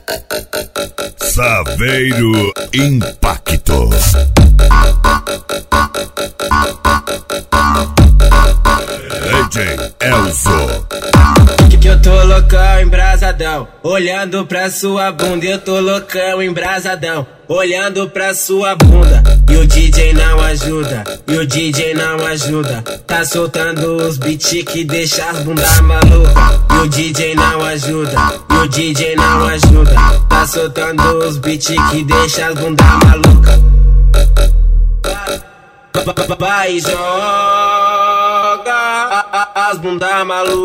Saveiro Impacto. DJ Elzo. Que eu tô loucão, embrasadão, olhando pra sua bunda. Eu tô loucão, embrasadão, olhando pra sua bunda. E o DJ não ajuda, e o DJ não ajuda. Tá soltando os beats que deixa as bundas maluca. E o DJ não ajuda, e o DJ não ajuda. Tá soltando os beats que deixa as bundas maluca. Vai joga as bunda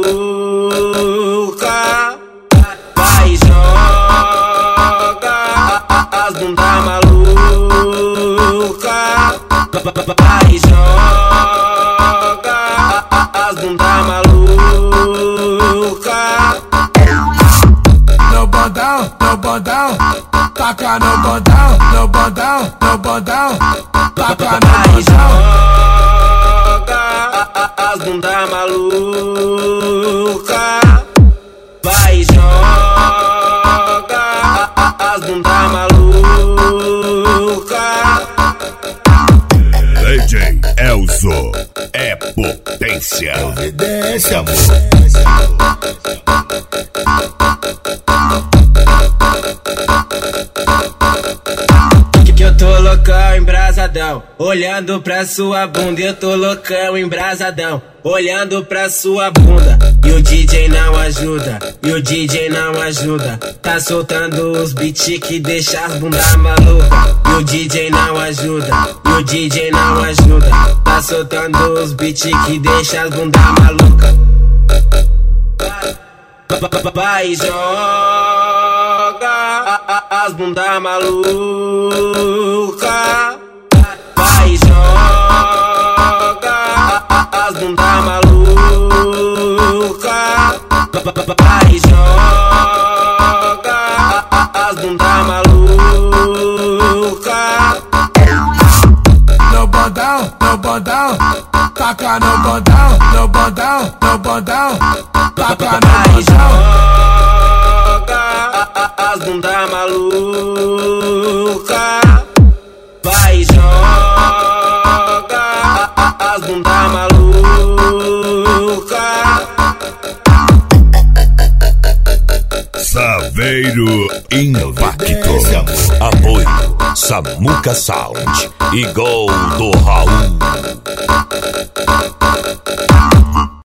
maluca. Vai joga as bunda maluca. Vai joga as bunda maluca. No bondão, no bondão, taca no bondão, no bondão, no bondão, taca no bondão. As bunda maluca. Vai joga as bunda maluca. DJ Elzo é potência. Evidência, amor. Que eu tô loucão, embrasadão, olhando pra sua bunda. Eu tô loucão, embrasadão, olhando pra sua bunda. E o DJ não ajuda, e o DJ não ajuda. Tá soltando os beats que deixa as bundas maluca. E o DJ não ajuda, e o DJ não ajuda. Tá soltando os beats que deixa as bundas maluca. Vai joga as bunda maluca. Vai joga as bunda maluca. Vai joga as bunda maluca. No bondão, no bondão, taca no bondão, no bondão, no bondão, taca no bondão. As bunda maluca. Vai joga as bunda maluca. Saveiro Impacto. Apoio Samuca Sound e Gol do Raul.